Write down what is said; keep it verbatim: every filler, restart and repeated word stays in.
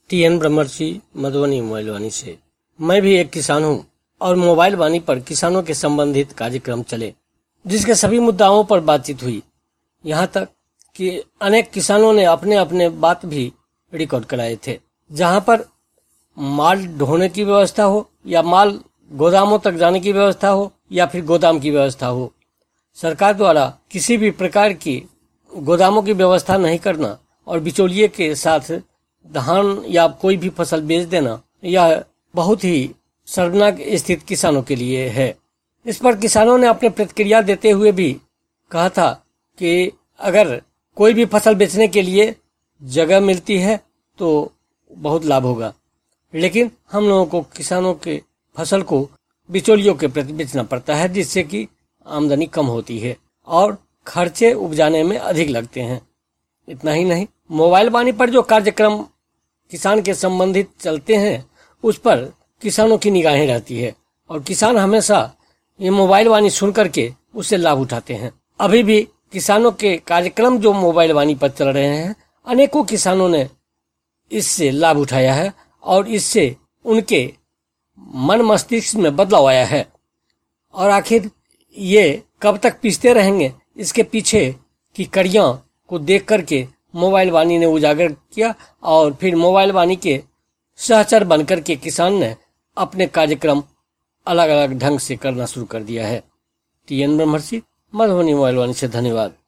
T N ब्रह्मर्षि Madhubani mobile वाणी से। मैं भी एक किसान हूँ और मोबाइल वाणी पर किसानों के संबंधित कार्यक्रम चले, जिसके सभी मुद्दाओं पर बातचीत हुई। यहाँ तक कि अनेक किसानों ने अपने अपने बात भी रिकॉर्ड कराए थे। जहाँ पर माल ढोने की व्यवस्था हो या माल गोदामों तक जाने की व्यवस्था हो या फिर गोदाम की व्यवस्था हो, सरकार द्वारा किसी भी प्रकार की गोदामों की व्यवस्था नहीं करना और बिचौलिए के साथ धान या कोई भी फसल बेच देना, यह बहुत ही शर्मनाक स्थिति किसानों के लिए है। इस पर किसानों ने अपने प्रतिक्रिया देते हुए भी कहा था कि अगर कोई भी फसल बेचने के लिए जगह मिलती है तो बहुत लाभ होगा, लेकिन हम लोगों को किसानों के फसल को बिचौलियों के प्रति बेचना पड़ता है, जिससे कि आमदनी कम होती है और खर्चे उपजाने में अधिक लगते हैं। इतना ही नहीं, मोबाइल वाणी पर जो कार्यक्रम किसान के संबंधित चलते हैं उस पर किसानों की निगाहें रहती है और किसान हमेशा ये मोबाइल वाणी सुन करके उससे लाभ उठाते हैं। अभी भी किसानों के कार्यक्रम जो मोबाइल वाणी पर चल रहे हैं, अनेकों किसानों ने इससे लाभ उठाया है और इससे उनके मन मस्तिष्क में बदलाव आया है। और आखिर ये कब तक पीसते रहेंगे, इसके पीछे की कड़ियां को देख करके मोबाइल वाणी ने उजागर किया और फिर मोबाइल वाणी के सहचर बनकर के किसान ने अपने कार्यक्रम अलग अलग ढंग से करना शुरू कर दिया है। टी एन ब्रह्मर्षि मधुबनी मोबाइल वाणी से धन्यवाद।